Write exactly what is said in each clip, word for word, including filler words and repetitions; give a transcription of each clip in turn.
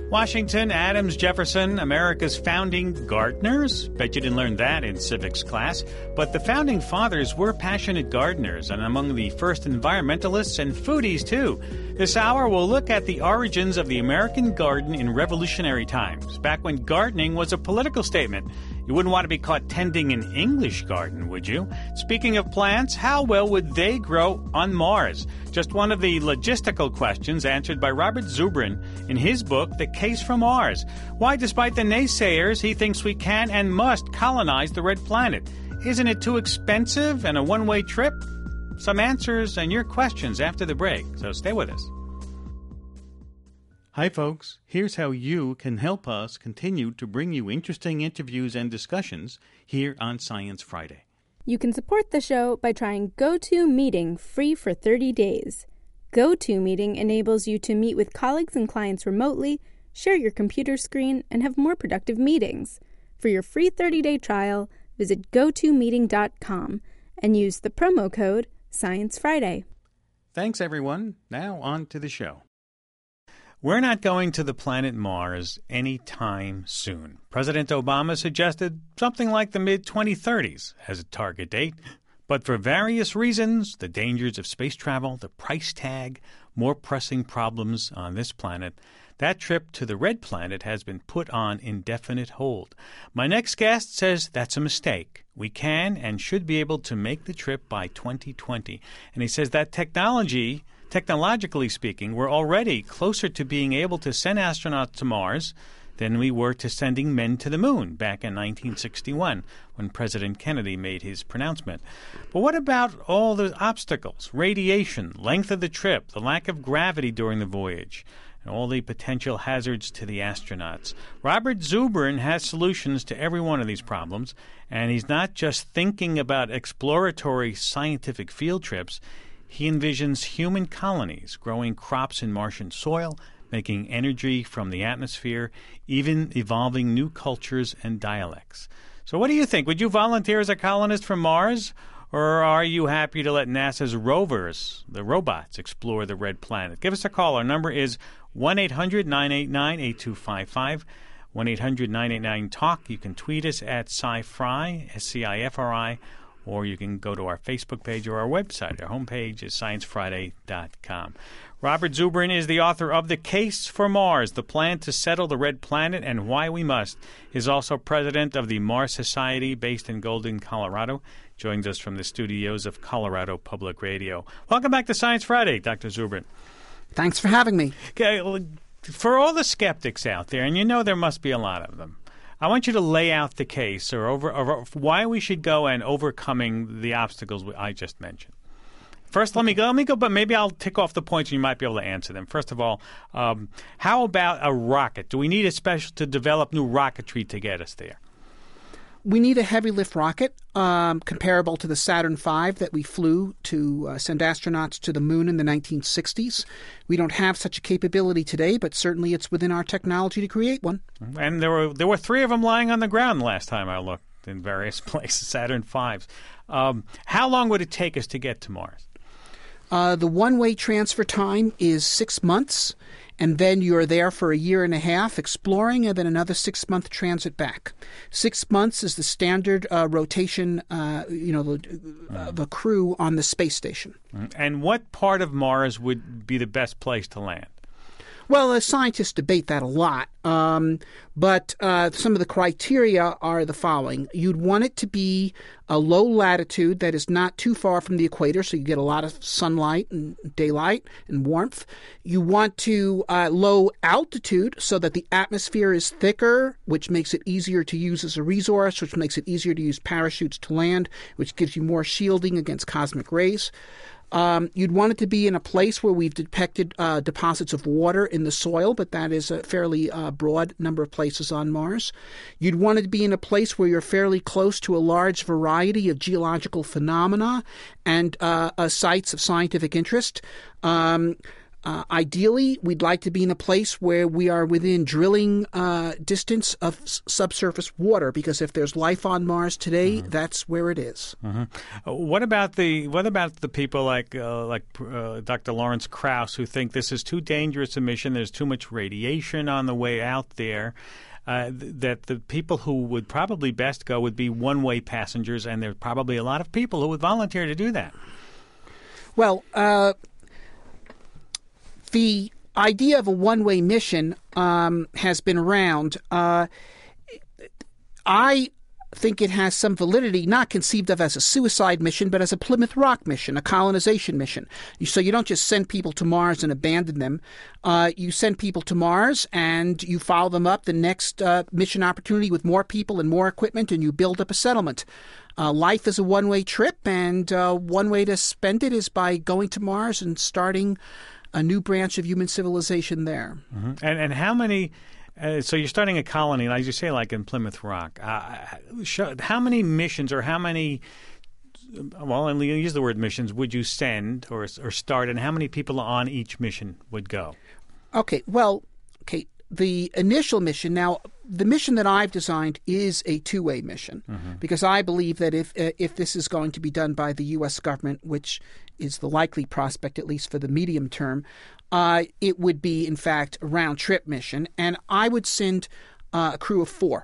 Washington, Adams, Jefferson, America's founding gardeners. Bet you didn't learn that in civics class. But the founding fathers were passionate gardeners and among the first environmentalists and foodies, too. This hour, we'll look at the origins of the American garden in revolutionary times, back when gardening was a political statement. You wouldn't want to be caught tending an English garden, would you? Speaking of plants, how well would they grow on Mars? Just one of the logistical questions answered by Robert Zubrin in his book, The Case for Mars. Why, despite the naysayers, he thinks we can and must colonize the red planet. Isn't it too expensive and a one-way trip? Some answers and your questions after the break, so stay with us. Hi, folks. Here's how you can help us continue to bring you interesting interviews and discussions here on Science Friday. You can support the show by trying GoToMeeting free for thirty days. GoToMeeting enables you to meet with colleagues and clients remotely, share your computer screen, and have more productive meetings. For your free thirty-day trial, visit go to meeting dot com and use the promo code Science Friday. Thanks, everyone. Now on to the show. We're not going to the planet Mars anytime soon. President Obama suggested something like the mid twenty thirties as a target date. But for various reasons, the dangers of space travel, the price tag, more pressing problems on this planet, that trip to the red planet has been put on indefinite hold. My next guest says that's a mistake. We can and should be able to make the trip by twenty twenty. And he says that technology... Technologically speaking, we're already closer to being able to send astronauts to Mars than we were to sending men to the moon back in nineteen sixty-one when President Kennedy made his pronouncement. But what about all the obstacles, radiation, length of the trip, the lack of gravity during the voyage, and all the potential hazards to the astronauts? Robert Zubrin has solutions to every one of these problems, and he's not just thinking about exploratory scientific field trips. He envisions human colonies growing crops in Martian soil, making energy from the atmosphere, even evolving new cultures and dialects. So what do you think? Would you volunteer as a colonist from Mars? Or are you happy to let NASA's rovers, the robots, explore the red planet? Give us a call. Our number is one eight hundred nine eight nine eight two five five, one eight hundred nine eight nine talk. You can tweet us at SciFri, S C I F R I, or you can go to our Facebook page or our website. Our homepage is science friday dot com. Robert Zubrin is the author of The Case for Mars, The Plan to Settle the Red Planet and Why We Must. He is also president of the Mars Society based in Golden, Colorado. Joins us from the studios of Colorado Public Radio. Welcome back to Science Friday, Doctor Zubrin. Thanks for having me. Okay, well, for all the skeptics out there, and you know there must be a lot of them, I want you to lay out the case or, over, or why we should go and overcoming the obstacles I just mentioned. First, let me go. Let me go, but maybe I'll tick off the points and you might be able to answer them. First of all, um, how about a rocket? Do we need a special to develop new rocketry to get us there? We need a heavy lift rocket um, comparable to the Saturn five that we flew to uh, send astronauts to the moon in the nineteen sixties. We don't have such a capability today, but certainly it's within our technology to create one. And there were there were three of them lying on the ground last time I looked in various places, Saturn fives. Um, how long would it take us to get to Mars? Uh, the one-way transfer time is six months, and then you're there for a year and a half exploring, and then another six-month transit back. Six months is the standard uh, rotation, uh, you know, of the crew on the space station. And what part of Mars would be the best place to land? Well, uh, scientists debate that a lot, um, but uh, some of the criteria are the following. You'd want it to be a low latitude that is not too far from the equator, so you get a lot of sunlight and daylight and warmth. You want to uh, low altitude so that the atmosphere is thicker, which makes it easier to use as a resource, which makes it easier to use parachutes to land, which gives you more shielding against cosmic rays. Um, you'd want it to be in a place where we've detected uh, deposits of water in the soil, but that is a fairly uh, broad number of places on Mars. You'd want it to be in a place where you're fairly close to a large variety of geological phenomena and uh, uh, sites of scientific interest. Um, Uh, ideally, we'd like to be in a place where we are within drilling uh, distance of s- subsurface water, because if there's life on Mars today, mm-hmm. that's where it is. Mm-hmm. Uh, what about the what about the people like uh, like uh, Doctor Lawrence Krauss who think this is too dangerous a mission? There's too much radiation on the way out there. Uh, th- that the people who would probably best go would be one-way passengers, and there's probably a lot of people who would volunteer to do that. Well, uh, the idea of a one-way mission um, has been around. Uh, I think it has some validity, not conceived of as a suicide mission, but as a Plymouth Rock mission, a colonization mission. So you don't just send people to Mars and abandon them. Uh, you send people to Mars and you follow them up the next uh, mission opportunity with more people and more equipment, and you build up a settlement. Uh, life is a one-way trip, and uh, one way to spend it is by going to Mars and starting a new branch of human civilization there. Mm-hmm. And, and how many... Uh, so you're starting a colony, as you say, like in Plymouth Rock. Uh, show, how many missions or how many, well, and you use the word missions, would you send or or start, and how many people on each mission would go? Okay, well, okay, the initial mission, now, the mission that I've designed is a two-way mission, mm-hmm. because I believe that if uh, if this is going to be done by the U S government, which is the likely prospect, at least for the medium term, uh, it would be, in fact, a round-trip mission, and I would send uh, a crew of four.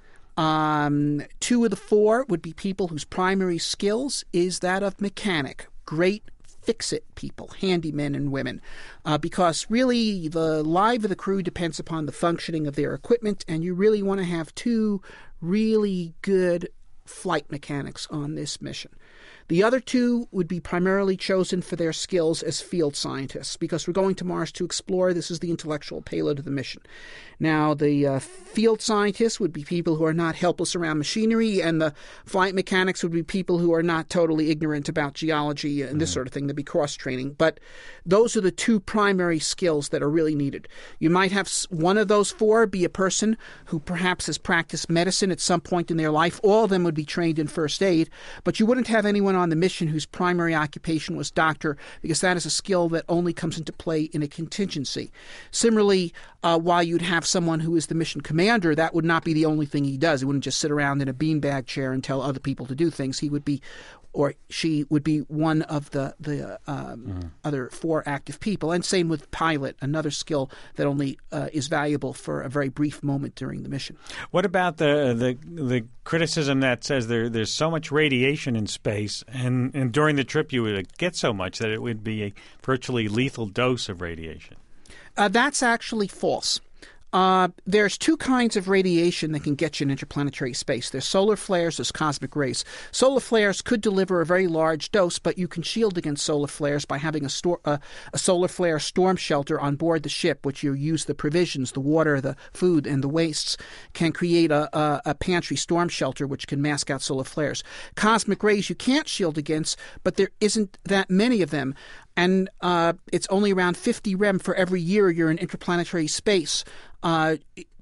Um, two of the four would be people whose primary skills is that of mechanic, great fix-it people, handymen and women, uh, because really the life of the crew depends upon the functioning of their equipment, and you really want to have two really good flight mechanics on this mission. The other two would be primarily chosen for their skills as field scientists, because we're going to Mars to explore. This is the intellectual payload of the mission. Now, the uh, field scientists would be people who are not helpless around machinery, and the flight mechanics would be people who are not totally ignorant about geology and this mm-hmm. sort of thing. There'd be cross-training. But those are the two primary skills that are really needed. You might have one of those four be a person who perhaps has practiced medicine at some point in their life. All of them would be trained in first aid, but you wouldn't have anyone on the mission whose primary occupation was doctor, because that is a skill that only comes into play in a contingency. Similarly, uh, while you'd have someone who is the mission commander, that would not be the only thing he does. He wouldn't just sit around in a beanbag chair and tell other people to do things. He would be, or she would be, one of the, the um, mm. other four active people. And same with pilot, another skill that only uh, is valuable for a very brief moment during the mission. What about the the, the criticism that says there there's so much radiation in space, and, and during the trip you would get so much that it would be a virtually lethal dose of radiation? Uh, that's actually false. Uh, there's two kinds of radiation that can get you in interplanetary space. There's solar flares, there's cosmic rays. Solar flares could deliver a very large dose, but you can shield against solar flares by having a, stor- uh, a solar flare storm shelter on board the ship, which you use the provisions, the water, the food, and the wastes, can create a, a, a pantry storm shelter which can mask out solar flares. Cosmic rays you can't shield against, but there isn't that many of them. And uh, it's only around fifty rem for every year you're in interplanetary space, uh,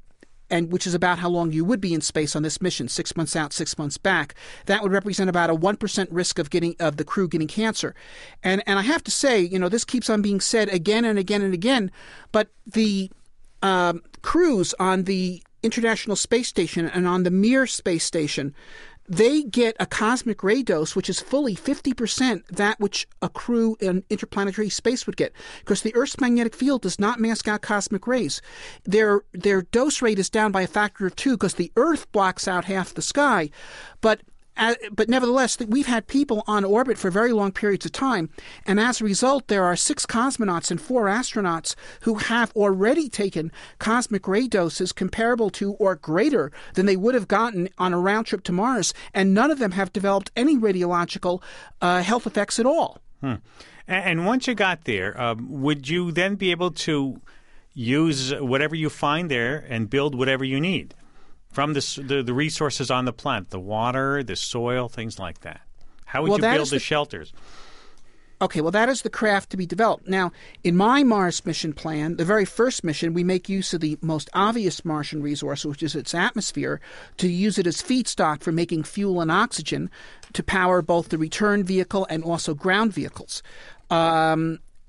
and which is about how long you would be in space on this mission, six months out, six months back. That would represent about a one percent risk of getting of the crew getting cancer. And and I have to say, you know, this keeps on being said again and again and again, but the um, crews on the International Space Station and on the Mir Space Station, they get a cosmic ray dose which is fully fifty percent that which a crew in interplanetary space would get, because the Earth's magnetic field does not mask out cosmic rays. Their their dose rate is down by a factor of two because the Earth blocks out half the sky. But Uh, but nevertheless, we've had people on orbit for very long periods of time, and as a result, there are six cosmonauts and four astronauts who have already taken cosmic ray doses comparable to or greater than they would have gotten on a round trip to Mars, and none of them have developed any radiological uh, health effects at all. Hmm. And, and once you got there, um, would you then be able to use whatever you find there and build whatever you need from the, the the resources on the planet, the water, the soil, things like that? How would well, you build the, the shelters? Okay, well, that is the craft to be developed. Now, in my Mars mission plan, the very first mission, we make use of the most obvious Martian resource, which is its atmosphere, to use it as feedstock for making fuel and oxygen to power both the return vehicle and also ground vehicles. Um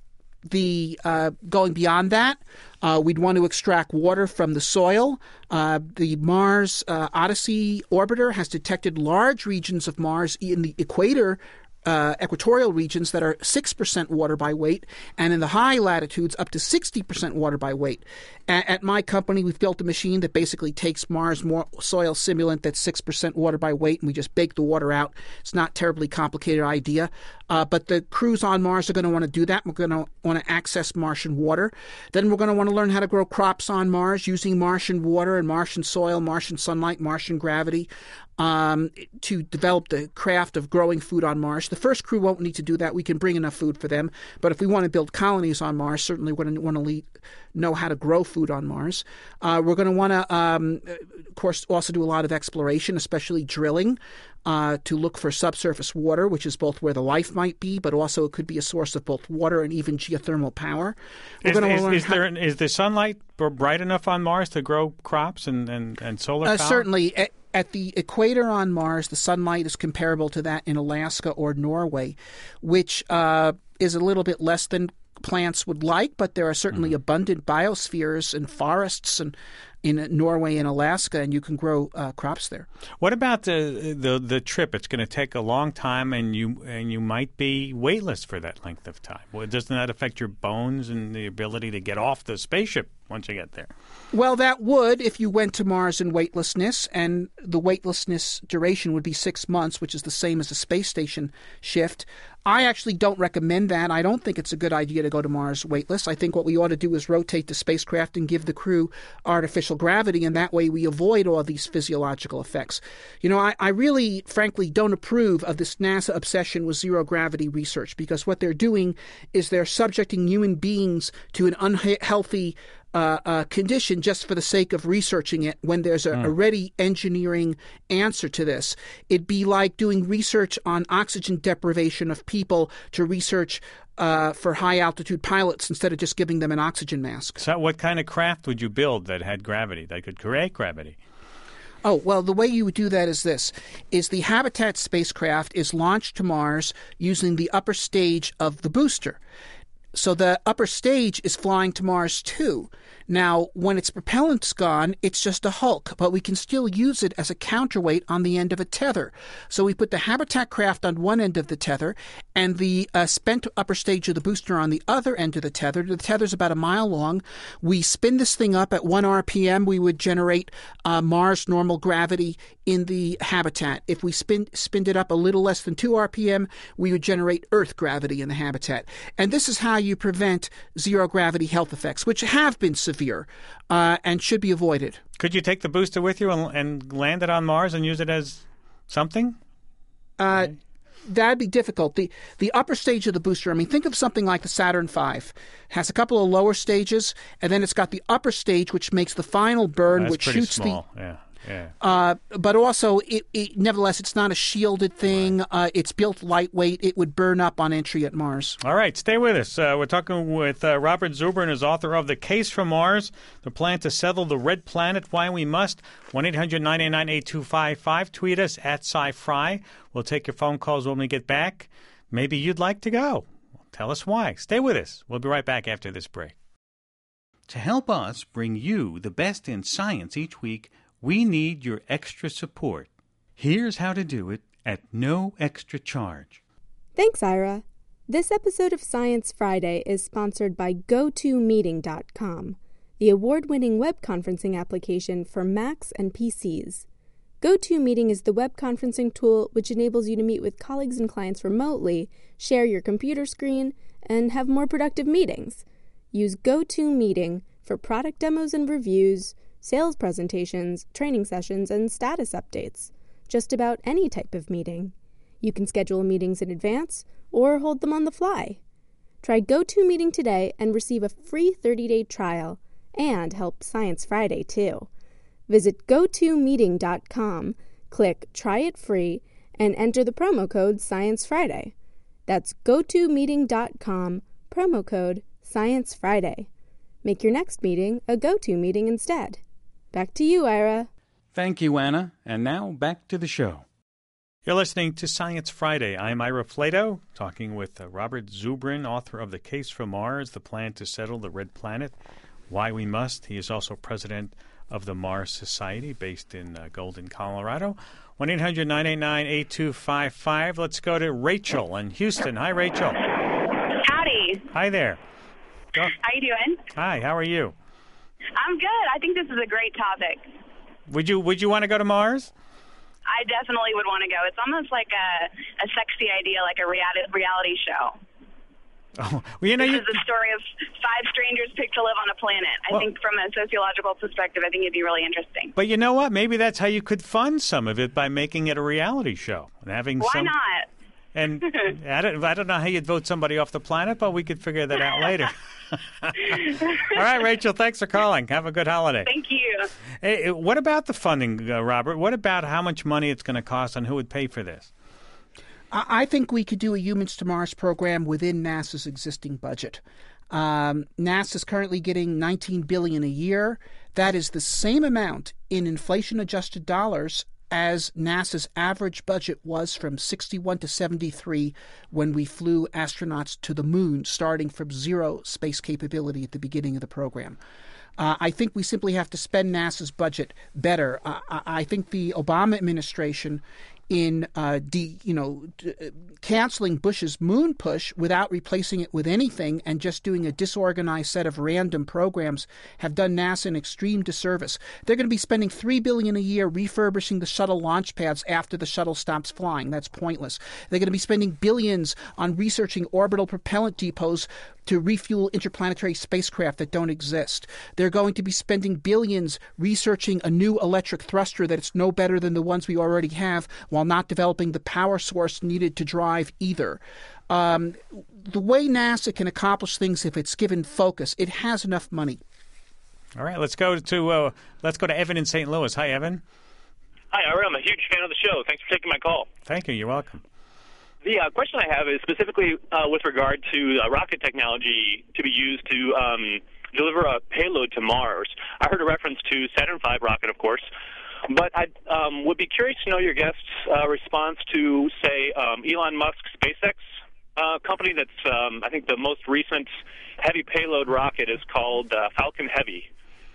the uh, going beyond that, uh, we'd want to extract water from the soil. Uh, the Mars uh, Odyssey orbiter has detected large regions of Mars in the equator Uh, equatorial regions that are six percent water by weight, and in the high latitudes up to sixty percent water by weight. A- at my company, we've built a machine that basically takes Mars more soil simulant that's six percent water by weight, and we just bake the water out. It's not a terribly complicated idea, uh, but the crews on Mars are going to want to do that. We're going to want to access Martian water. Then we're going to want to learn how to grow crops on Mars using Martian water and Martian soil, Martian sunlight, Martian gravity, um, to develop the craft of growing food on Mars. The first crew won't need to do that. We can bring enough food for them. But if we want to build colonies on Mars, certainly we're going to want to lead, know how to grow food on Mars. Uh, we're going to want to, um, of course, also do a lot of exploration, especially drilling, uh, to look for subsurface water, which is both where the life might be, but also it could be a source of both water and even geothermal power. We're is, going to is, learn is, how- there, is the sunlight bright enough on Mars to grow crops and, and, and solar uh, power? Certainly. At, At the equator on Mars, the sunlight is comparable to that in Alaska or Norway, which uh, is a little bit less than plants would like, but there are certainly mm. abundant biospheres and forests and in Norway and Alaska, and you can grow uh, crops there. What about the the the trip? It's going to take a long time, and you and you might be weightless for that length of time. Well, doesn't that affect your bones and the ability to get off the spaceship once you get there? Well, that would if you went to Mars in weightlessness, and the weightlessness duration would be six months, which is the same as a space station shift. I actually don't recommend that. I don't think it's a good idea to go to Mars weightless. I think what we ought to do is rotate the spacecraft and give the crew artificial gravity, and that way we avoid all these physiological effects. You know, I, I really, frankly, don't approve of this NASA obsession with zero gravity research, because what they're doing is they're subjecting human beings to an unhealthy Uh, uh, condition just for the sake of researching it when there's a, mm. a ready engineering answer to this. It'd be like doing research on oxygen deprivation of people to research uh, for high-altitude pilots instead of just giving them an oxygen mask. So what kind of craft would you build that had gravity, that could create gravity? Oh, well, the way you would do that is this, is the Habitat spacecraft is launched to Mars using the upper stage of the booster. So the upper stage is flying to Mars too. Now, when its propellant's gone, it's just a hulk, but we can still use it as a counterweight on the end of a tether. So we put the Habitat craft on one end of the tether and the uh, spent upper stage of the booster on the other end of the tether. The tether's about a mile long. We spin this thing up at one R P M. We would generate uh, Mars normal gravity in the Habitat. If we spin, spinned it up a little less than two R P M, we would generate Earth gravity in the Habitat. And this is how you prevent zero gravity health effects, which have been severe uh, and should be avoided. Could you take the booster with you and, and land it on Mars and use it as something? Uh, okay. That'd be difficult. The the upper stage of the booster, I mean, think of something like the Saturn five. It has a couple of lower stages, and then it's got the upper stage, which makes the final burn, That's which pretty shoots small. the... Yeah. Yeah. Uh, but also, it, it, nevertheless, it's not a shielded thing. Right. Uh, it's built lightweight. It would burn up on entry at Mars. All right, stay with us. Uh, we're talking with uh, Robert Zubrin, who's author of The Case for Mars, The Plan to Settle the Red Planet, Why We Must. one eight hundred nine nine eight two five five. Tweet us at SciFri. We'll take your phone calls when we get back. Maybe you'd like to go. Tell us why. Stay with us. We'll be right back after this break. To help us bring you the best in science each week, we need your extra support. Here's how to do it at no extra charge. Thanks, Ira. This episode of Science Friday is sponsored by go to meeting dot com, the award-winning web conferencing application for Macs and P Cs. GoToMeeting is the web conferencing tool which enables you to meet with colleagues and clients remotely, share your computer screen, and have more productive meetings. Use GoToMeeting for product demos and reviews, sales presentations, training sessions, and status updates. Just about any type of meeting. You can schedule meetings in advance or hold them on the fly. Try GoToMeeting today and receive a free thirty-day trial and help Science Friday too. Visit go to meeting dot com, click Try It Free, and enter the promo code Science Friday. That's go to meeting dot com, promo code Science Friday. Make your next meeting a go-to meeting instead. Back to you, Ira. Thank you, Anna. And now back to the show. You're listening to Science Friday. I'm Ira Flato, talking with uh, Robert Zubrin, author of The Case for Mars, The Plan to Settle the Red Planet, Why We Must. He is also president of the Mars Society, based in uh, Golden, Colorado. one eight hundred nine eight nine eight two five five. Let's go to Rachel in Houston. Hi, Rachel. Howdy. Hi there. Go. How you doing? Hi, how are you? I'm good. I think this is a great topic. Would you Would you want to go to Mars? I definitely would want to go. It's almost like a, a sexy idea, like a reality, reality show. Oh, well, you know, this you... is the story of five strangers picked to live on a planet. I well, think from a sociological perspective, I think it'd be really interesting. But you know what? Maybe that's how you could fund some of it, by making it a reality show and having Why some... not? And I don't, I don't know how you'd vote somebody off the planet, but we could figure that out later. All right, Rachel, thanks for calling. Have a good holiday. Thank you. Hey, what about the funding, uh, Robert? What about how much money it's going to cost and who would pay for this? I think we could do a Humans to Mars program within NASA's existing budget. Um, NASA's currently getting nineteen billion dollars a year. That is the same amount in inflation-adjusted dollars as NASA's average budget was from sixty-one to seventy-three when we flew astronauts to the moon, starting from zero space capability at the beginning of the program. Uh, I think we simply have to spend NASA's budget better. Uh, I think the Obama administration, in uh, de, you know, d- canceling Bush's moon push without replacing it with anything and just doing a disorganized set of random programs, have done NASA an extreme disservice. They're going to be spending three billion dollars a year refurbishing the shuttle launch pads after the shuttle stops flying. That's pointless. They're going to be spending billions on researching orbital propellant depots to refuel interplanetary spacecraft that don't exist. They're going to be spending billions researching a new electric thruster that's no better than the ones we already have, while not developing the power source needed to drive either. Um, the way NASA can accomplish things, if it's given focus, it has enough money. All right, let's go to uh, let's go to Evan in Saint Louis. Hi, Evan. Hi, Ira. I'm a huge fan of the show. Thanks for taking my call. Thank you. You're welcome. The uh, question I have is specifically uh, with regard to uh, rocket technology to be used to um, deliver a payload to Mars. I heard a reference to Saturn five rocket, of course, but I um, would be curious to know your guest's uh, response to, say, um, Elon Musk's SpaceX uh, company that's, um, I think the most recent heavy payload rocket is called uh, Falcon Heavy.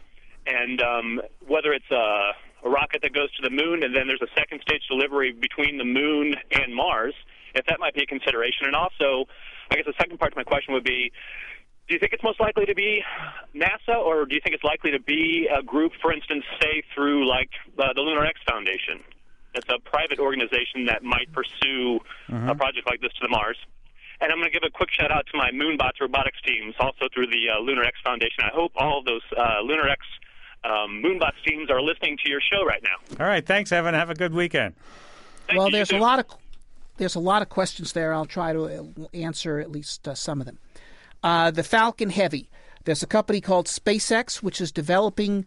And um, whether it's a, a rocket that goes to the moon and then there's a second stage delivery between the moon and Mars, if that might be a consideration. And also, I guess the second part to my question would be, do you think it's most likely to be NASA, or do you think it's likely to be a group, for instance, say through like uh, the Lunar X Foundation? It's a private organization that might pursue mm-hmm. a project like this to the Mars. And I'm going to give a quick shout-out to my Moonbots robotics teams, also through the uh, Lunar X Foundation. I hope all of those uh, Lunar X um, Moonbots teams are listening to your show right now. All right. Thanks, Evan. Have a good weekend. Thank well, you, there's you a lot of there's a lot of questions there. I'll try to answer at least uh, some of them. Uh, the Falcon Heavy. There's a company called SpaceX, which is developing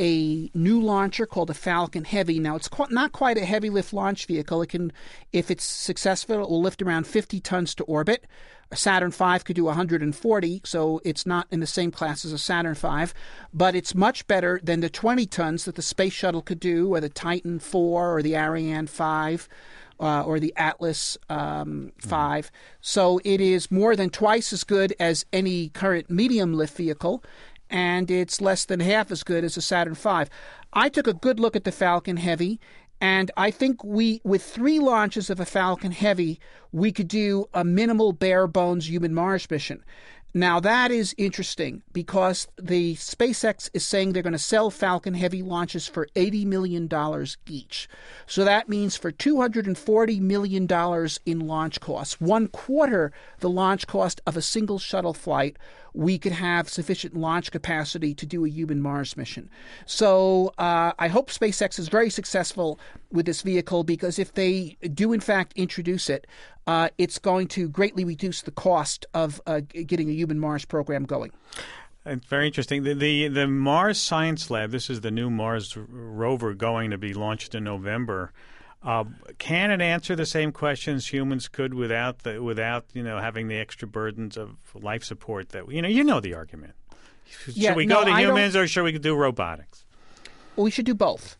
a new launcher called the Falcon Heavy. Now, it's qu- not quite a heavy lift launch vehicle. It can, if it's successful, it will lift around fifty tons to orbit. A Saturn five could do one hundred forty, so it's not in the same class as a Saturn five, but it's much better than the twenty tons that the Space Shuttle could do, or the Titan four, or the Ariane five. Uh, or the Atlas um, five. So it is more than twice as good as any current medium lift vehicle, and it's less than half as good as a Saturn five. I took a good look at the Falcon Heavy, and I think we, with three launches of a Falcon Heavy, we could do a minimal bare bones human Mars mission. Now, that is interesting because the SpaceX is saying they're going to sell Falcon Heavy launches for eighty million dollars each. So that means for two hundred forty million dollars in launch costs, one quarter the launch cost of a single shuttle flight, we could have sufficient launch capacity to do a human Mars mission. So uh, I hope SpaceX is very successful with this vehicle, because if they do in fact introduce it, uh, it's going to greatly reduce the cost of uh, getting a human Mars program going. It's very interesting. The, the the Mars Science Lab, this is the new Mars rover going to be launched in November. Uh, can it answer the same questions humans could without the without you know having the extra burdens of life support that you know you know the argument? Should yeah, we no, go to I humans don't... or should we do robotics? Well, we should do both.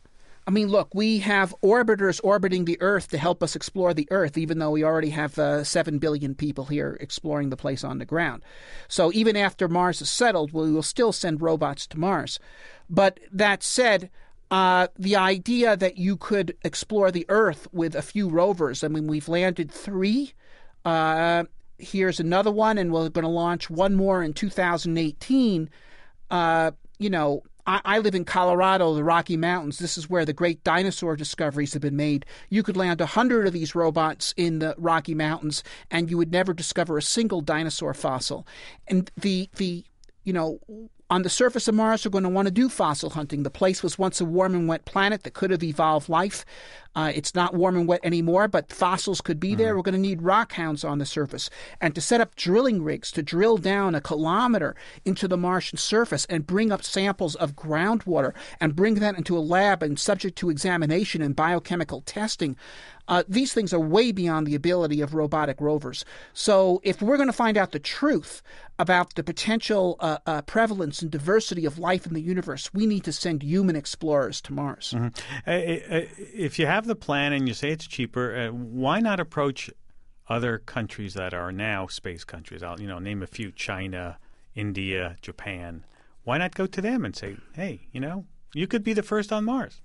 I mean, look, we have orbiters orbiting the Earth to help us explore the Earth, even though we already have uh, seven billion people here exploring the place on the ground. So even after Mars is settled, we will still send robots to Mars. But that said, uh, the idea that you could explore the Earth with a few rovers, I mean, we've landed three. Uh, here's another one, and we're going to launch one more in two thousand eighteen. Uh, you know, I live in Colorado, the Rocky Mountains. This is where the great dinosaur discoveries have been made. You could land a hundred of these robots in the Rocky Mountains, and you would never discover a single dinosaur fossil. And the the you know, on the surface of Mars, we're going to want to do fossil hunting. The place was once a warm and wet planet that could have evolved life. Uh, it's not warm and wet anymore, but fossils could be there. Mm-hmm. We're going to need rock hounds on the surface. And to set up drilling rigs to drill down a kilometer into the Martian surface and bring up samples of groundwater and bring that into a lab and subject to examination and biochemical testing, uh, these things are way beyond the ability of robotic rovers. So if we're going to find out the truth about the potential uh, uh, prevalence and diversity of life in the universe, we need to send human explorers to Mars. Mm-hmm. uh, uh, if you have the plan and you say it's cheaper, uh, why not approach other countries that are now space countries? I'll you know name a few: China, India, Japan. Why not go to them and say, hey, you know, you could be the first on Mars?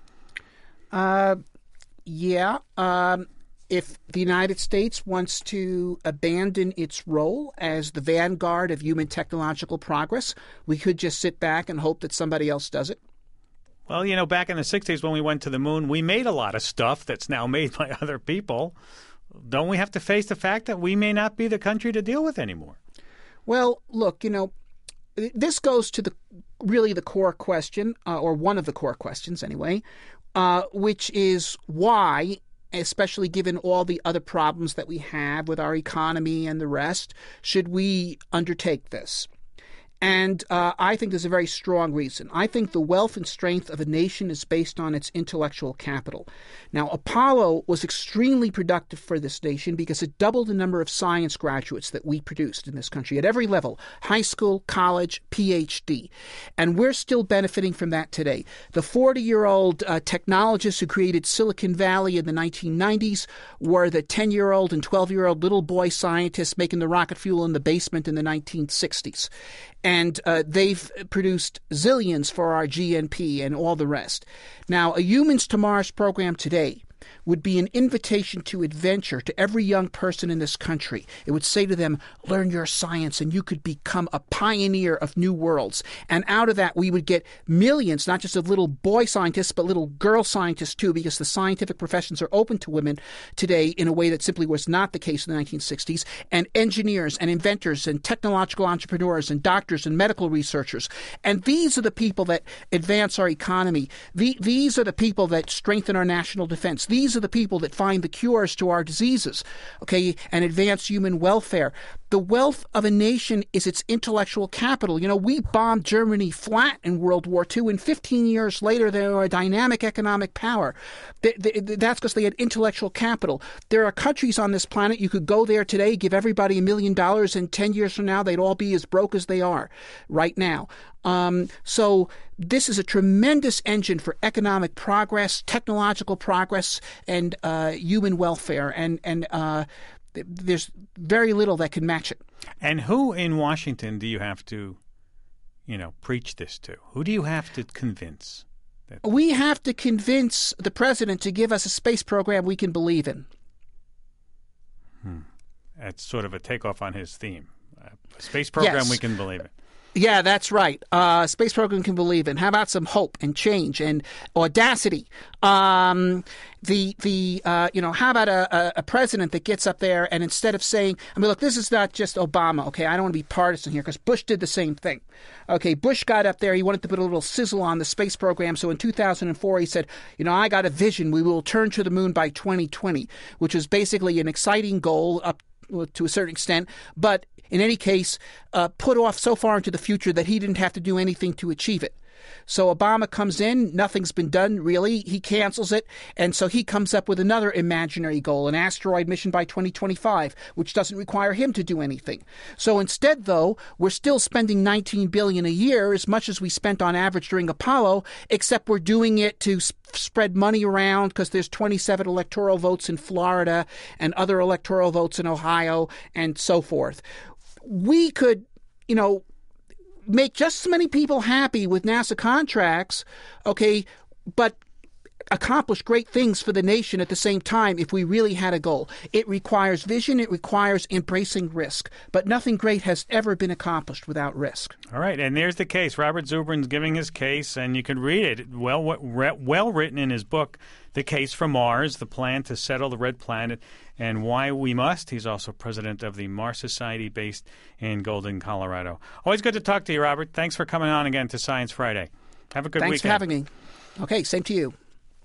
Uh, yeah. Um, if the United States wants to abandon its role as the vanguard of human technological progress, we could just sit back and hope that somebody else does it. Well, you know, back in the sixties when we went to the moon, we made a lot of stuff that's now made by other people. Don't we have to face the fact that we may not be the country to deal with anymore? Well, look, you know, this goes to the really the core question, uh, or one of the core questions anyway, uh, which is why, especially given all the other problems that we have with our economy and the rest, should we undertake this? And uh, I think there's a very strong reason. I think the wealth and strength of a nation is based on its intellectual capital. Now, Apollo was extremely productive for this nation because it doubled the number of science graduates that we produced in this country at every level: high school, college, P H D. And we're still benefiting from that today. The forty-year-old uh, technologists who created Silicon Valley in the nineteen nineties were the ten-year-old and twelve-year-old little boy scientists making the rocket fuel in the basement in the nineteen sixties. And uh, they've produced zillions for our G N P and all the rest. Now, a Humans to Mars program today would be an invitation to adventure to every young person in this country. It would say to them, learn your science and you could become a pioneer of new worlds. And out of that, we would get millions, not just of little boy scientists, but little girl scientists too, because the scientific professions are open to women today in a way that simply was not the case in the nineteen sixties. And engineers and inventors and technological entrepreneurs and doctors and medical researchers. And these are the people that advance our economy. The, these are the people that strengthen our national defense. These are the people that find the cures to our diseases, okay, and advance human welfare. The wealth of a nation is its intellectual capital. You know, we bombed Germany flat in World War Two, and fifteen years later, they were a dynamic economic power. They, they, that's because they had intellectual capital. There are countries on this planet, you could go there today, give everybody a million dollars, and ten years from now, they'd all be as broke as they are right now. Um, so this is a tremendous engine for economic progress, technological progress, and uh, human welfare. And, and uh, th- there's very little that can match it. And who in Washington do you have to, you know, preach this to? Who do you have to convince? That- we have to convince the president to give us a space program we can believe in. Hmm. That's sort of a takeoff on his theme. A space program yes. we can believe in. Yeah, that's right. Uh, space program can believe in. How about some hope and change and audacity? Um, the the uh, you know, how about a, a president that gets up there and instead of saying, I mean, look, this is not just Obama. Okay, I don't want to be partisan here because Bush did the same thing. Okay, Bush got up there. He wanted to put a little sizzle on the space program. So in two thousand four, he said, you know, I got a vision. We will turn to the moon by twenty twenty, which was basically an exciting goal up to a certain extent, but in any case, uh, put off so far into the future that he didn't have to do anything to achieve it. So Obama comes in, nothing's been done really. He cancels it, and so he comes up with another imaginary goal, an asteroid mission by twenty twenty-five, which doesn't require him to do anything. So instead, though, we're still spending nineteen billion dollars a year, as much as we spent on average during Apollo, except we're doing it to sp- spread money around because there's twenty-seven electoral votes in Florida and other electoral votes in Ohio and so forth. We could, you know, make just as many people happy with NASA contracts, okay, but accomplish great things for the nation at the same time if we really had a goal. It requires vision. It requires embracing risk. But nothing great has ever been accomplished without risk. All right, and there's the case. Robert Zubrin's giving his case, and you can read it. Well, well written in his book, The Case for Mars, the plan to settle the red planet, and why we must. He's also president of the Mars Society based in Golden, Colorado. Always good to talk to you, Robert. Thanks for coming on again to Science Friday. Have a good Thanks weekend. Thanks for having me. Okay, same to you.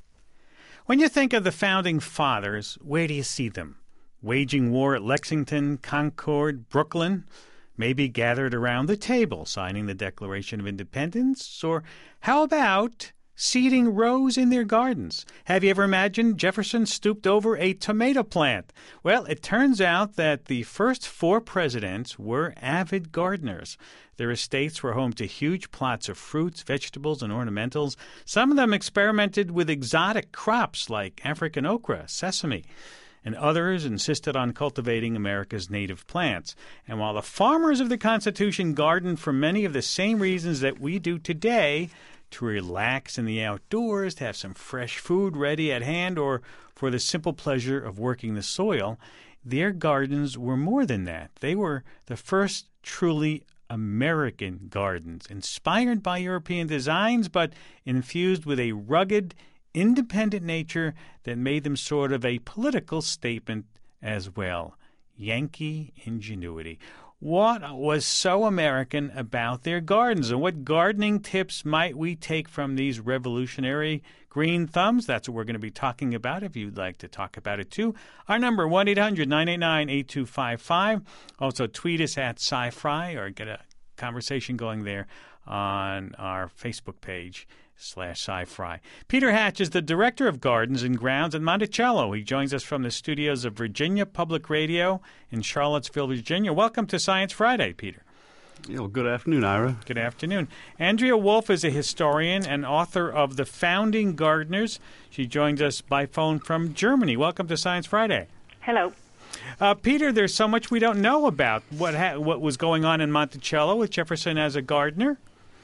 When you think of the Founding Fathers, where do you see them? Waging war at Lexington, Concord, Brooklyn? Maybe gathered around the table signing the Declaration of Independence? Or how about seeding rows in their gardens? Have you ever imagined Jefferson stooped over a tomato plant? Well, it turns out that the first four presidents were avid gardeners. Their estates were home to huge plots of fruits, vegetables, and ornamentals. Some of them experimented with exotic crops like African okra, sesame, and others insisted on cultivating America's native plants. And while the farmers of the Constitution gardened for many of the same reasons that we do today, to relax in the outdoors, to have some fresh food ready at hand, or for the simple pleasure of working the soil, their gardens were more than that. They were the first truly American gardens, inspired by European designs, but infused with a rugged, independent nature that made them sort of a political statement as well. Yankee ingenuity. What was so American about their gardens, and what gardening tips might we take from these revolutionary green thumbs? That's what we're going to be talking about. If you'd like to talk about it too, our number one eight hundred nine eight nine eight two five five. Also tweet us at SciFri or get a conversation going there on our Facebook page slash SciFri. Peter Hatch is the Director of Gardens and Grounds at Monticello. He joins us from the studios of Virginia Public Radio in Charlottesville, Virginia. Welcome to Science Friday, Peter. Yeah, well, good afternoon, Ira. Good afternoon. Andrea Wolf is a historian and author of The Founding Gardeners. She joins us by phone from Germany. Welcome to Science Friday. Hello. Uh, Peter, there's so much we don't know about what ha- what was going on in Monticello with Jefferson as a gardener.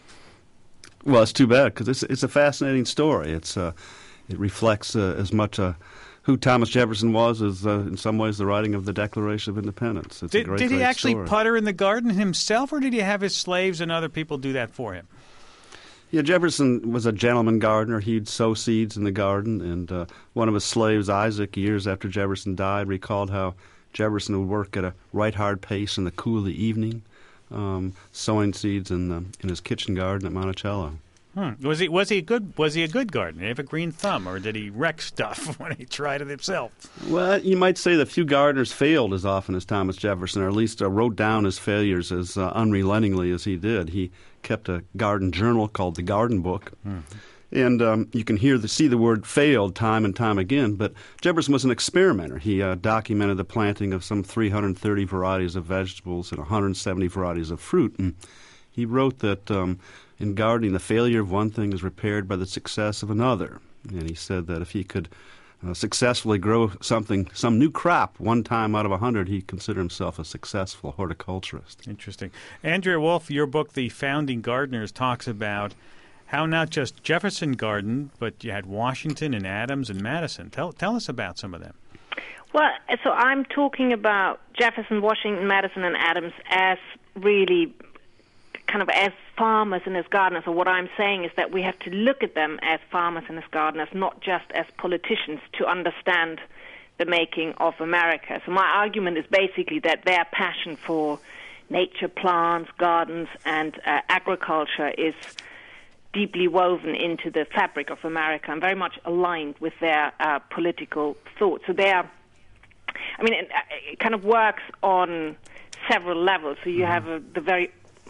Well, it's too bad because it's it's a fascinating story. It's uh, it reflects uh, as much uh, who Thomas Jefferson was as uh, in some ways the writing of the Declaration of Independence. It's did a great, did he great actually story. putter in the garden himself, or did he have his slaves and other people do that for him? Yeah, Jefferson was a gentleman gardener. He'd sow seeds in the garden, and uh, one of his slaves, Isaac, years after Jefferson died, recalled how Jefferson would work at a right hard pace in the cool of the evening, um, sowing seeds in the, in his kitchen garden at Monticello. Hmm. Was he was he a good was he a good gardener? Did he have a green thumb, or did he wreck stuff when he tried it himself? Well, you might say that few gardeners failed as often as Thomas Jefferson, or at least uh, wrote down his failures as uh, unrelentingly as he did. He kept a garden journal called the Garden Book. Mm-hmm. And um, you can hear the, see the word failed time and time again, but Jefferson was an experimenter. He uh, documented the planting of some three hundred thirty varieties of vegetables and one hundred seventy varieties of fruit. And he wrote that um, in gardening, the failure of one thing is repaired by the success of another. And he said that if he could uh, successfully grow something, some new crop one time out of a hundred, he considered himself a successful horticulturist. Interesting. Andrea Wolf, your book, The Founding Gardeners, talks about how not just Jefferson gardened, but you had Washington and Adams and Madison. Tell tell us about some of them. Well, so I'm talking about Jefferson, Washington, Madison, and Adams as really kind of as farmers and as gardeners. So what I'm saying is that we have to look at them as farmers and as gardeners, not just as politicians, to understand the making of America. So my argument is basically that their passion for nature, plants, gardens, and uh, agriculture is deeply woven into the fabric of America and very much aligned with their uh, political thought. So they are, I mean, it, it kind of works on several levels. So you mm-hmm. have a, the very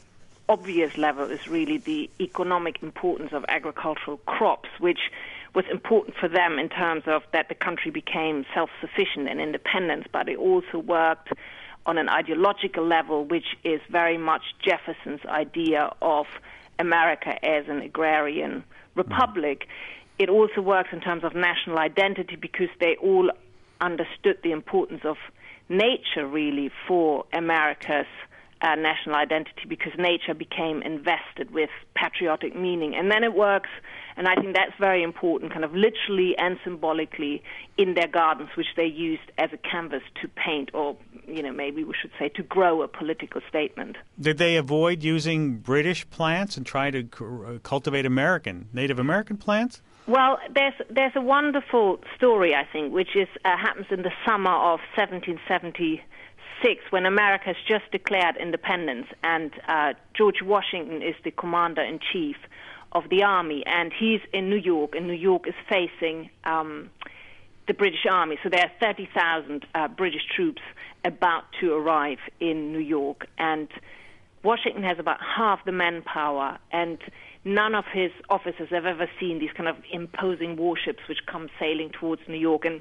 obvious level is really the economic importance of agricultural crops, which was important for them in terms of that the country became self-sufficient and independent, but it also worked on an ideological level, which is very much Jefferson's idea of America as an agrarian republic. Mm. It also works in terms of national identity because they all understood the importance of nature, really, for America's uh, national identity, because nature became invested with patriotic meaning. And then it works, and I think that's very important, kind of literally and symbolically in their gardens, which they used as a canvas to paint, or, you know, maybe we should say to grow a political statement. Did they avoid using British plants and try to c- cultivate American, Native American plants? Well, there's there's a wonderful story, I think, which is uh, happens in the summer of seventeen seventy-six, when America has just declared independence, and uh, George Washington is the commander-in-chief of the army, and he's in New York, and New York is facing um, the British Army. So there are thirty thousand uh, British troops about to arrive in New York, and Washington has about half the manpower, and none of his officers have ever seen these kind of imposing warships which come sailing towards New York. And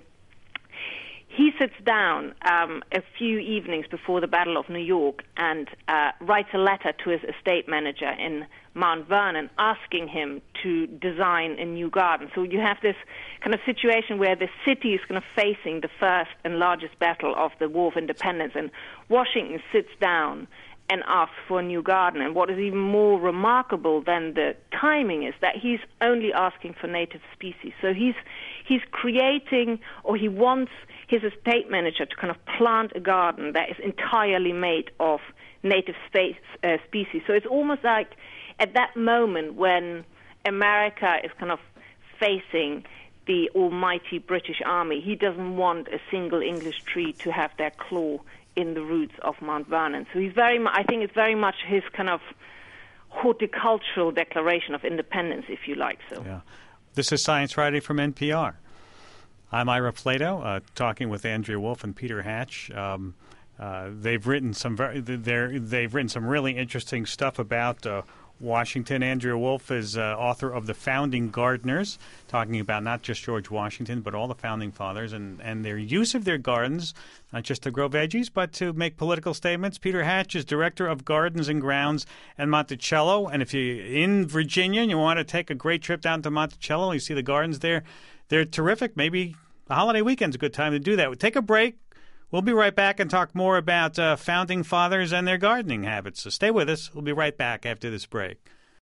he sits down um, a few evenings before the Battle of New York and uh, writes a letter to his estate manager in Mount Vernon asking him to design a new garden. So you have this kind of situation where the city is kind of facing the first and largest battle of the War of Independence, and Washington sits down and asks for a new garden. And what is even more remarkable than the timing is that he's only asking for native species. So he's he's creating, or he wants his estate manager to kind of plant a garden that is entirely made of native space, uh, species. So it's almost like at that moment when America is kind of facing the almighty British Army, he doesn't want a single English tree to have their claw in the roots of Mount Vernon. So he's very, mu- I think it's very much his kind of horticultural declaration of independence, if you like so. Yeah. This is Science Friday from N P R. I'm Ira Flatow, uh, talking with Andrea Wolf and Peter Hatch. Um, uh, they've written some very, they've written some really interesting stuff about uh, Washington. Andrea Wolf is uh, author of The Founding Gardeners, talking about not just George Washington, but all the Founding Fathers and, and their use of their gardens, not just to grow veggies, but to make political statements. Peter Hatch is Director of Gardens and Grounds at Monticello. And if you're in Virginia and you want to take a great trip down to Monticello, you see the gardens there, they're terrific. Maybe the holiday weekend's a good time to do that. We'll take a break. We'll be right back and talk more about uh, Founding Fathers and their gardening habits. So stay with us. We'll be right back after this break.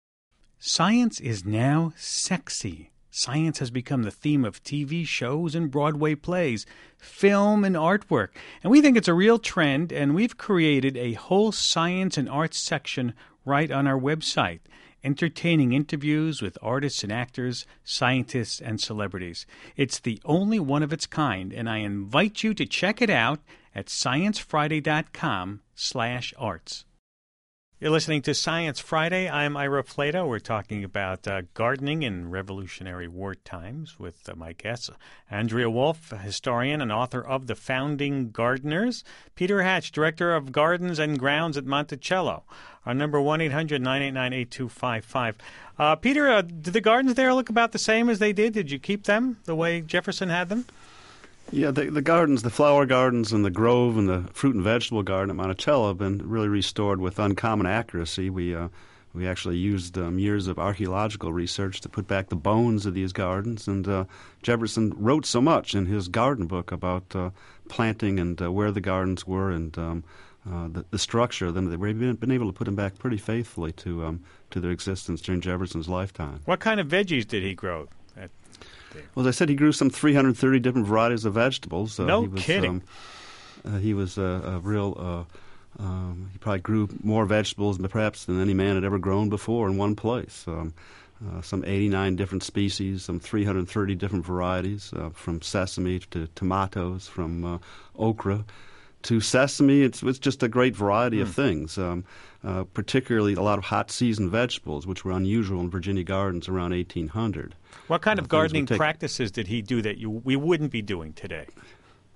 Science is now sexy. Science has become the theme of T V shows and Broadway plays, film and artwork. And we think it's a real trend, and we've created a whole science and arts section right on our website, entertaining interviews with artists and actors, scientists, and celebrities. It's the only one of its kind, and I invite you to check it out at sciencefriday.com slash arts. You're listening to Science Friday. I'm Ira Flatow. We're talking about uh, gardening in Revolutionary War times with uh, my guests, Andrea Wolf, a historian and author of The Founding Gardeners, Peter Hatch, Director of Gardens and Grounds at Monticello. Our number one eight hundred nine eight nine eight two five five. Uh, Peter, uh, did the gardens there look about the same as they did? Did you keep them the way Jefferson had them? Yeah, the, the gardens, the flower gardens and the grove and the fruit and vegetable garden at Monticello have been really restored with uncommon accuracy. We uh, we actually used um, years of archaeological research to put back the bones of these gardens, and uh, Jefferson wrote so much in his garden book about uh, planting and uh, where the gardens were and um, uh, the, the structure of them. They've been, been able to put them back pretty faithfully to um, to their existence during Jefferson's lifetime. What kind of veggies did he grow? At Well, as I said, he grew some three hundred thirty different varieties of vegetables. Uh, no he was, kidding. Um, uh, he was a, a real, uh, um, he probably grew more vegetables perhaps than any man had ever grown before in one place. Um, uh, some eighty-nine different species, some three hundred thirty different varieties, uh, from sesame to tomatoes, from uh, okra to sesame. It's, it's just a great variety mm. of things, um, uh, particularly a lot of hot season vegetables, which were unusual in Virginia gardens around eighteen hundred. What kind of uh, gardening take... practices did he do that you we wouldn't be doing today?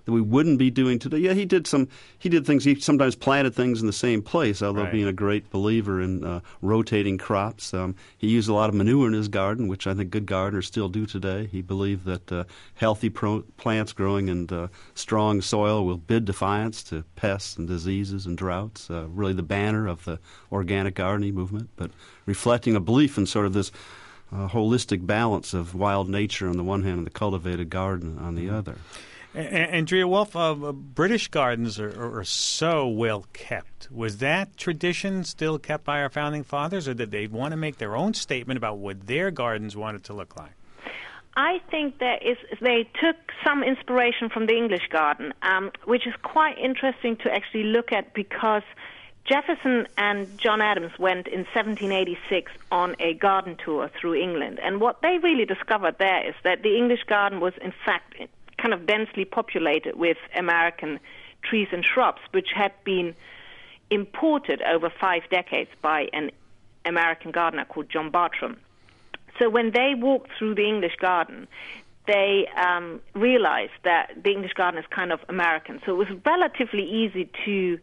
that we wouldn't be doing today. Yeah, he did some. He did things. He sometimes planted things in the same place, although right. being a great believer in uh, rotating crops. Um, he used a lot of manure in his garden, which I think good gardeners still do today. He believed that uh, healthy pro- plants growing in uh, strong soil will bid defiance to pests and diseases and droughts. Uh, really, the banner of the organic gardening movement, but reflecting a belief in sort of this Uh, holistic balance of wild nature on the one hand and the cultivated garden on the mm-hmm. other. A- Andrea Wolf, uh, British gardens are, are, are so well kept. Was that tradition still kept by our founding fathers, or did they want to make their own statement about what their gardens wanted to look like? I think there is, they took some inspiration from the English garden, um, which is quite interesting to actually look at, because Jefferson and John Adams went in seventeen eighty-six on a garden tour through England, and what they really discovered there is that the English garden was in fact kind of densely populated with American trees and shrubs, which had been imported over five decades by an American gardener called John Bartram. So when they walked through the English garden, they um, realized that the English garden is kind of American. So it was relatively easy to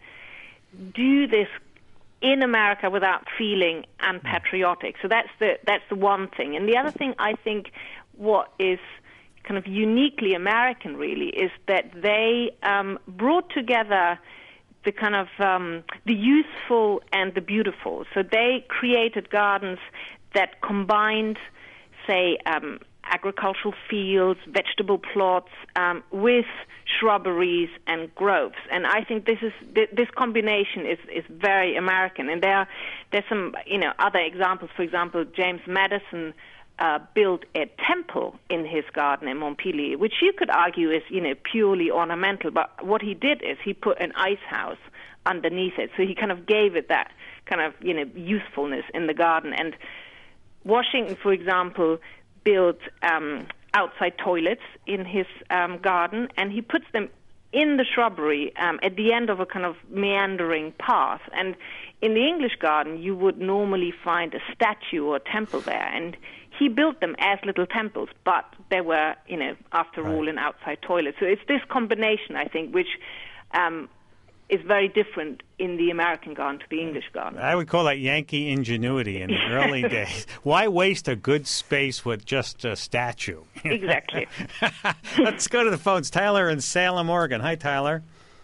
do this in America without feeling unpatriotic. So that's the that's the one thing. And the other thing, I think, what is kind of uniquely American, really, is that they um, brought together the kind of um, the useful and the beautiful. So they created gardens that combined, say, um, agricultural fields, vegetable plots, um, with shrubberies and groves. And I think this is th- this combination is, is very American. And there are, there's some you know other examples. For example, James Madison uh, built a temple in his garden in Montpelier, which you could argue is you know purely ornamental. But what he did is he put an ice house underneath it, so he kind of gave it that kind of you know usefulness in the garden. And Washington, for example, built um, outside toilets in his um, garden, and he puts them in the shrubbery um, at the end of a kind of meandering path. And in the English garden, you would normally find a statue or a temple there, and he built them as little temples, but they were, you know, after right. all, an outside toilet. So it's this combination, I think, which um, is very different in the American garden to the English garden. I would call that Yankee ingenuity in the early days. Why waste a good space with just a statue? Exactly. Let's go to the phones. Tyler in Salem, Oregon. Hi, Tyler.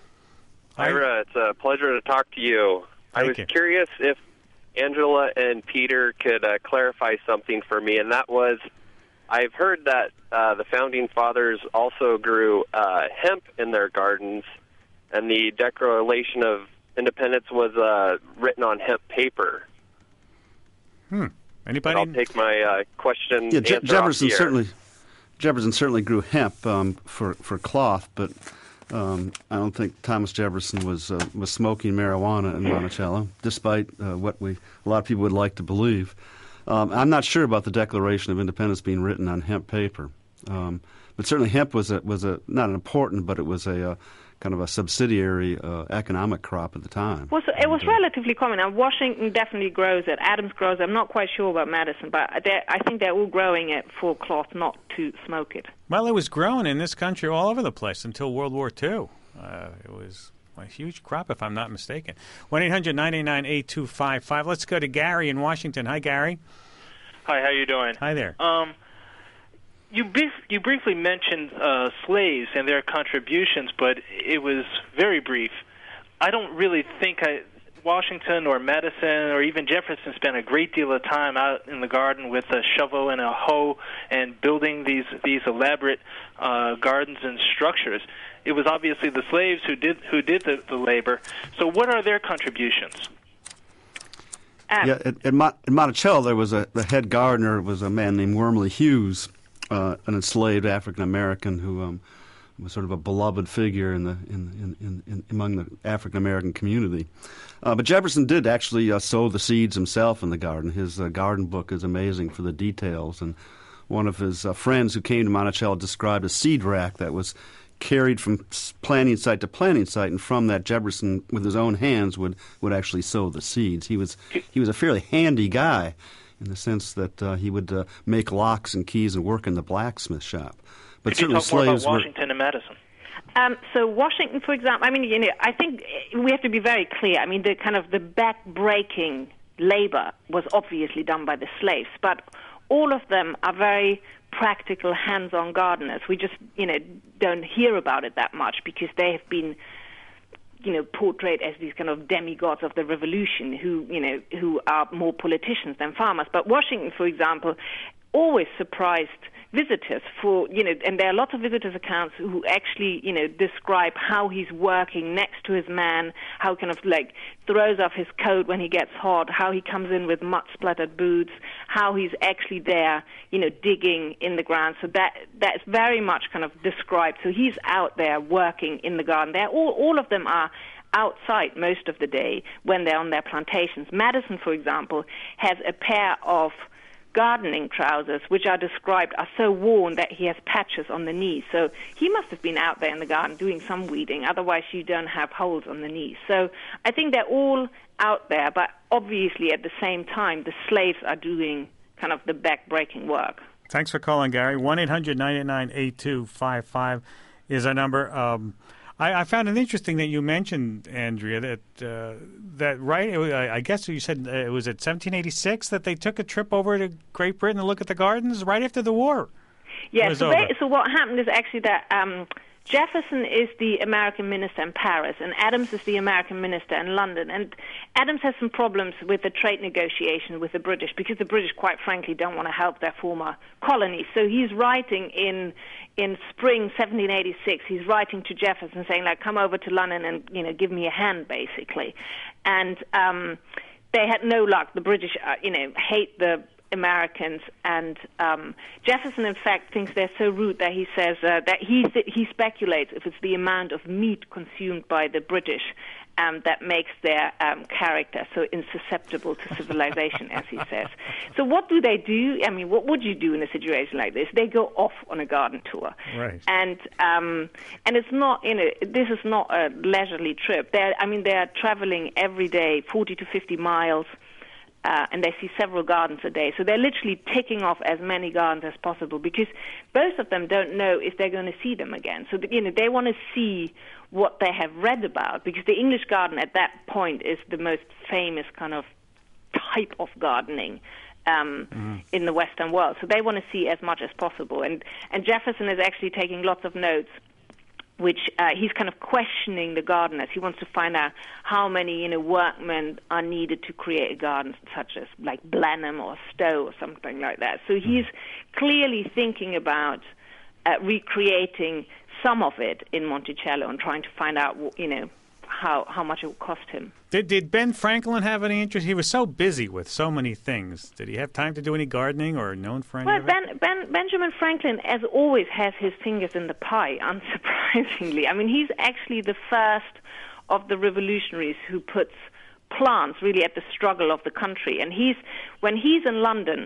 Ira, it's a pleasure to talk to you. Thank I was you. curious if Angela and Peter could uh, clarify something for me, and that was, I've heard that uh, the Founding Fathers also grew uh, hemp in their gardens, and the Declaration of Independence was uh, written on hemp paper. Hmm. Anybody? But I'll take my uh, question. Yeah, Je- answer Jefferson off the air. certainly Jefferson certainly grew hemp um, for for cloth, but um, I don't think Thomas Jefferson was uh, was smoking marijuana in Monticello, despite uh, what we a lot of people would like to believe. Um, I'm not sure about the Declaration of Independence being written on hemp paper, um, but certainly hemp was a was a not an important, but it was a uh, kind of a subsidiary uh, economic crop at the time. Well, so it was relatively common. Now, Washington definitely grows it. Adams grows it. I'm not quite sure about Madison, but I think they're all growing it for cloth, not to smoke it. Well, it was grown in this country all over the place until World War Two. Uh, it was a huge crop, if I'm not mistaken. one eight hundred nine eight nine eight two five five. Let's go to Gary in Washington. Hi, Gary. Hi, how you doing? Hi there. Um, you brief, you briefly mentioned uh, slaves and their contributions, but it was very brief. I don't really think I, Washington or Madison or even Jefferson spent a great deal of time out in the garden with a shovel and a hoe and building these these elaborate uh, gardens and structures. It was obviously the slaves who did who did the, the labor. So what are their contributions? Um, Yeah, at, at, Mon- at Monticello, there was a the head gardener was a man named Wormley Hughes, uh, an enslaved African American who um, was sort of a beloved figure in the in, in, in among the African American community. Uh, but Jefferson did actually uh, sow the seeds himself in the garden. His uh, garden book is amazing for the details. And one of his uh, friends who came to Monticello described a seed rack that was carried from planting site to planting site, and from that Jefferson, with his own hands, would, would actually sow the seeds. He was he was a fairly handy guy in the sense that uh, he would uh, make locks and keys and work in the blacksmith shop. But Could you certainly talk more about slaves were. Washington and Madison? Um, so Washington, for example, I mean, you know, I think we have to be very clear. I mean, the kind of the back-breaking labor was obviously done by the slaves, but all of them are very practical, hands-on gardeners. We just, you know, don't hear about it that much because they have been, you know, portrayed as these kind of demigods of the revolution who, you know, who are more politicians than farmers. But Washington, for example, always surprised visitors for, you know, and there are lots of visitors' accounts who actually, you know, describe how he's working next to his man, how kind of like throws off his coat when he gets hot, how he comes in with mud-splattered boots, how he's actually there, you know, digging in the ground. So that that's very much kind of described. So he's out there working in the garden. They're all, all of them are outside most of the day when they're on their plantations. Madison, for example, has a pair of gardening trousers, which are described are so worn that he has patches on the knees. So he must have been out there in the garden doing some weeding. Otherwise, you don't have holes on the knees. So I think they're all out there, but obviously at the same time, the slaves are doing kind of the back-breaking work. Thanks for calling, Gary. one eight hundred nine eight nine eight two five five is our number. Um, I, I found it interesting that you mentioned, Andrea, that uh, that right. It was, I guess you said uh, it was at seventeen eighty-six that they took a trip over to Great Britain to look at the gardens right after the war. Yeah. So, they, so what happened is actually that um, Jefferson is the American minister in Paris, and Adams is the American minister in London. And Adams has some problems with the trade negotiation with the British because the British, quite frankly, don't want to help their former colonies. So he's writing in. In spring seventeen eighty-six, he's writing to Jefferson saying, like, come over to London and, you know, give me a hand, basically. And um, they had no luck. The British, uh, you know, hate the Americans. And um, Jefferson, in fact, thinks they're so rude that he says uh, that he, th- he speculates if it's the amount of meat consumed by the British Um, that makes their um, character so insusceptible to civilization, as he says. So what do they do? I mean, what would you do in a situation like this? They go off on a garden tour. Right. And um, and it's not, you know, this is not a leisurely trip. They're, I mean, they're traveling every day, forty to fifty miles, uh, and they see several gardens a day. So they're literally ticking off as many gardens as possible because both of them don't know if they're going to see them again. So, you know, they want to see what they have read about, because the English garden at that point is the most famous kind of type of gardening um, mm-hmm. in the Western world. So they want to see as much as possible. And, and Jefferson is actually taking lots of notes, which uh, he's kind of questioning the gardeners. He wants to find out how many, you know, workmen are needed to create a garden, such as like Blenheim or Stowe or something like that. So he's clearly thinking about uh, recreating some of it in Monticello and trying to find out, you know, how how much it would cost him. Did did Ben Franklin have any interest? He was so busy with so many things. Did he have time to do any gardening or known for any well, of it? Ben, Ben, Benjamin Franklin, as always, has his fingers in the pie, unsurprisingly. I mean, he's actually the first of the revolutionaries who puts plants really at the struggle of the country. And he's when he's in London,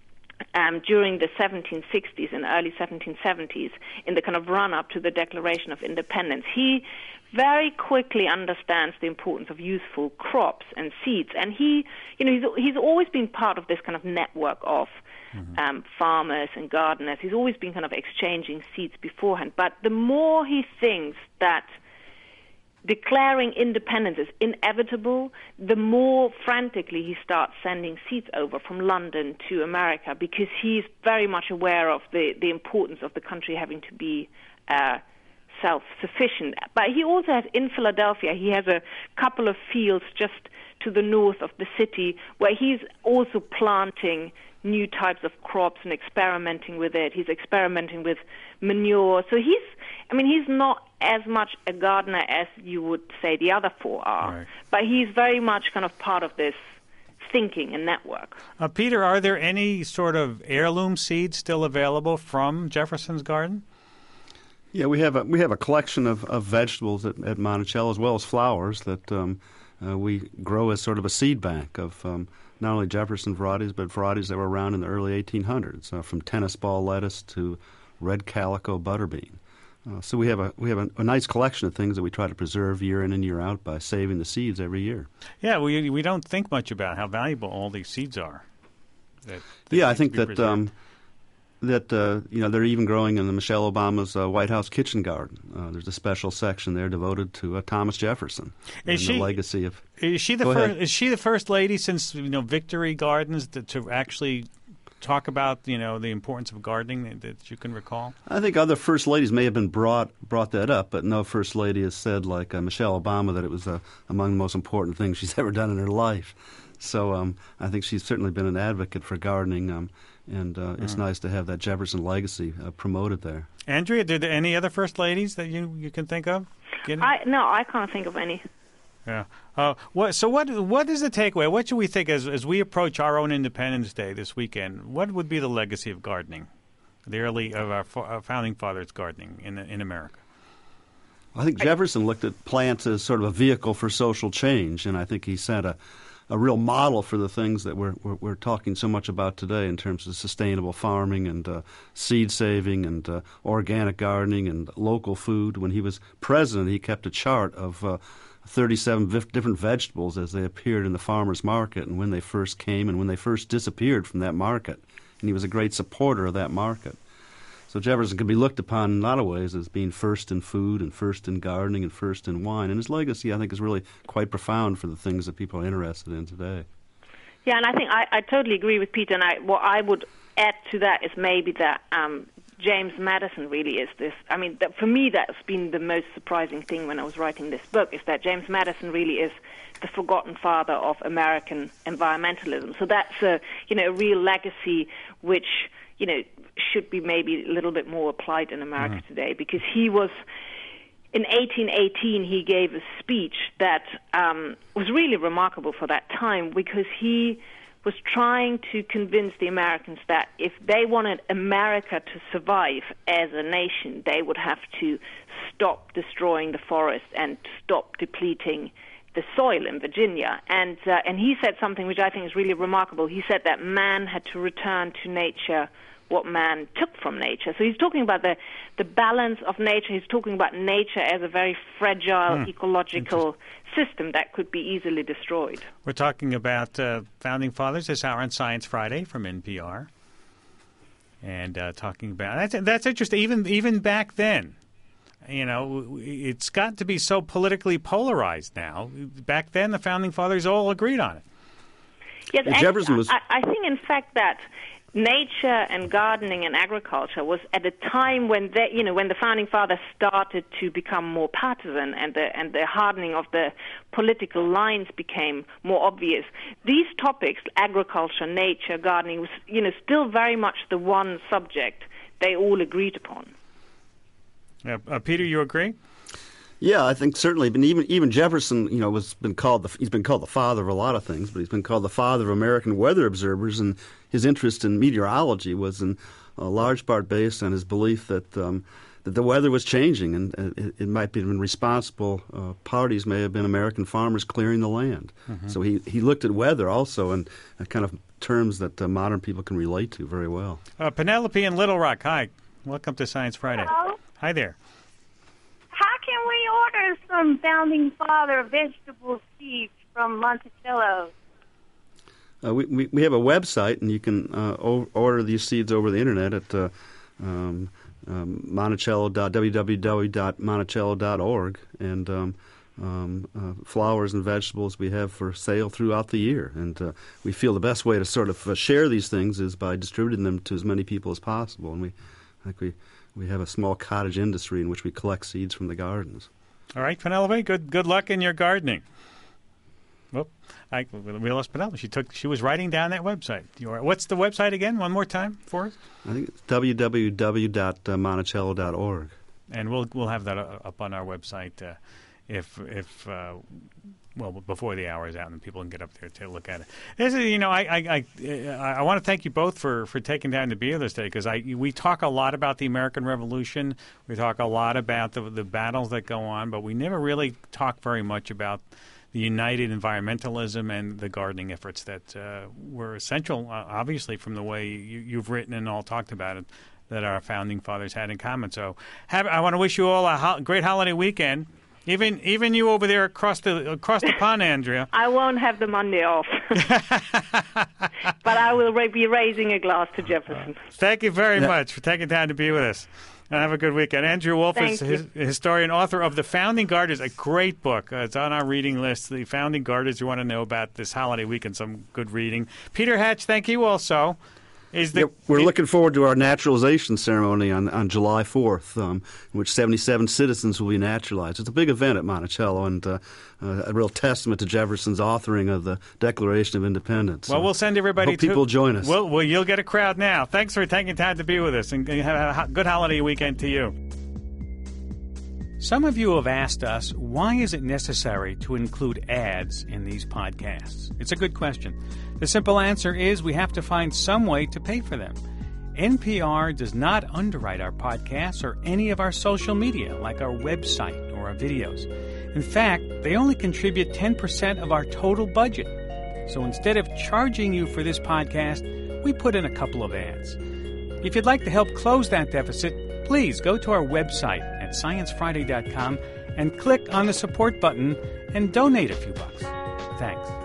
Um, during the seventeen sixties and early seventeen seventies, in the kind of run-up to the Declaration of Independence, he very quickly understands the importance of useful crops and seeds. And he, you know, he's, he's always been part of this kind of network of mm-hmm. um, farmers and gardeners. He's always been kind of exchanging seeds beforehand. But the more he thinks that declaring independence is inevitable, the more frantically he starts sending seeds over from London to America, because he's very much aware of the, the importance of the country having to be uh, self-sufficient. But he also has, in Philadelphia, he has a couple of fields just to the north of the city where he's also planting new types of crops and experimenting with it. He's experimenting with manure. So he's, I mean, he's not as much a gardener as you would say the other four are, right. But he's very much kind of part of this thinking and network. Uh, Peter, are there any sort of heirloom seeds still available from Jefferson's garden? Yeah, we have a we have a collection of, of vegetables at, at Monticello, as well as flowers, that um, uh, we grow as sort of a seed bank of um, not only Jefferson varieties, but varieties that were around in the early eighteen hundreds, uh, from tennis ball lettuce to red calico butterbean. Uh, so we have a we have a, a nice collection of things that we try to preserve year in and year out by saving the seeds every year. Yeah, we we don't think much about how valuable all these seeds are. That, that yeah, I think that um, that uh, you know they're even growing in the Michelle Obama's uh, White House kitchen garden. Uh, there's a special section there devoted to uh, Thomas Jefferson is and she, the legacy of. Is she the Go first? ahead. Is she the first lady since you know Victory Gardens to, to actually talk about you know the importance of gardening that, that you can recall? I think other first ladies may have been brought brought that up, but no first lady has said like uh, Michelle Obama that it was uh, among the most important things she's ever done in her life. So um, I think she's certainly been an advocate for gardening. Um, And uh, it's Mm. nice to have that Jefferson legacy uh, promoted there. Andrea, did there any other first ladies that you, you can think of? Get it? I, no, I can't think of any. Yeah. Uh, what, so what what is the takeaway? What should we think as as we approach our own Independence Day this weekend? What would be the legacy of gardening, the early of our, fo- our founding fathers' gardening in in America? I think Jefferson looked at plants as sort of a vehicle for social change, and I think he set a a real model for the things that we're, we're we're talking so much about today in terms of sustainable farming and uh, seed saving and uh, organic gardening and local food. When he was president, he kept a chart of uh, thirty-seven v- different vegetables as they appeared in the farmers market and when they first came and when they first disappeared from that market. And he was a great supporter of that market. So Jefferson could be looked upon in a lot of ways as being first in food and first in gardening and first in wine. And his legacy, I think, is really quite profound for the things that people are interested in today. Yeah, and I think I, I totally agree with Peter. And I, what I would add to that is maybe that um, James Madison really is this. I mean, that, for me, that's been the most surprising thing when I was writing this book, is that James Madison really is the forgotten father of American environmentalism. So that's a, you know, a real legacy which, you know, should be maybe a little bit more applied in America mm. today, because he was, in eighteen eighteen, he gave a speech that um, was really remarkable for that time, because he was trying to convince the Americans that if they wanted America to survive as a nation, they would have to stop destroying the forest and stop depleting the soil in Virginia. And uh, and he said something which I think is really remarkable. He said that man had to return to nature what man took from nature. So he's talking about the, the balance of nature. He's talking about nature as a very fragile mm. ecological system that could be easily destroyed. We're talking about uh, Founding Fathers this hour on Science Friday from N P R. And uh, talking about, that's, that's interesting, even even back then. You know, it's got to be so politically polarized now. Back then, the Founding Fathers all agreed on it. Yes, yeah, Jefferson was... I, I think, in fact, that nature and gardening and agriculture was at a time when they, you know, when the Founding Fathers started to become more partisan and the and the hardening of the political lines became more obvious. These topics, agriculture, nature, gardening, was, you know, still very much the one subject they all agreed upon. Uh, uh, Peter, you agree? Yeah, I think certainly. But even even Jefferson, you know, was been called the he's been called the father of a lot of things, but he's been called the father of American weather observers, and his interest in meteorology was in a large part based on his belief that um, that the weather was changing, and uh, it, it might have been responsible uh, parties may have been American farmers clearing the land. Mm-hmm. So he he looked at weather also in uh, kind of terms that uh, modern people can relate to very well. Uh, Penelope in Little Rock, hi, welcome to Science Friday. Hello. Hi there. How can we order some Founding Father vegetable seeds from Monticello? Uh, we, we we have a website, and you can uh, o- order these seeds over the internet at uh, um, um, Monticello dot w w w dot monticello dot org, and um, um, uh, flowers and vegetables we have for sale throughout the year. And uh, we feel the best way to sort of uh, share these things is by distributing them to as many people as possible. And we, I think we. We have a small cottage industry in which we collect seeds from the gardens. All right, Penelope, good good luck in your gardening. Well, I, we lost Penelope. She took. She was writing down that website. Your, what's the website again? One more time for us. I think it's w w w dot monticello dot org. And we'll we'll have that up on our website uh, if if. Uh, well, before the hour is out, and people can get up there to look at it. This is, you know, I I I, I want to thank you both for, for taking time to be here this day, because I we talk a lot about the American Revolution, we talk a lot about the the battles that go on, but we never really talk very much about the united environmentalism and the gardening efforts that uh, were essential, uh, obviously, from the way you, you've written and all talked about it, that our founding fathers had in common. So, have, I want to wish you all a ho- great holiday weekend. Even even you over there across the across the pond, Andrea. I won't have the Monday off. But I will be raising a glass to Jefferson. Thank you very Yeah. much for taking time to be with us. And have a good weekend. Andrea Wolf is Thank his, historian, author of The Founding Gardeners, a great book. Uh, it's on our reading list. The Founding Gardeners you want to know about this holiday weekend, some good reading. Peter Hatch, thank you also. Is the, Yep, we're the- looking forward to our naturalization ceremony on, on July fourth, um, in which seventy-seven citizens will be naturalized. It's a big event at Monticello and uh, uh, a real testament to Jefferson's authoring of the Declaration of Independence. Well, So we'll send everybody hope to... people join us. Well, well, you'll get a crowd now. Thanks for taking time to be with us, and have a good holiday weekend to you. Some of you have asked us, why is it necessary to include ads in these podcasts? It's a good question. The simple answer is we have to find some way to pay for them. N P R does not underwrite our podcasts or any of our social media, like our website or our videos. In fact, they only contribute ten percent of our total budget. So instead of charging you for this podcast, we put in a couple of ads. If you'd like to help close that deficit, please go to our website at science friday dot com and click on the support button and donate a few bucks. Thanks.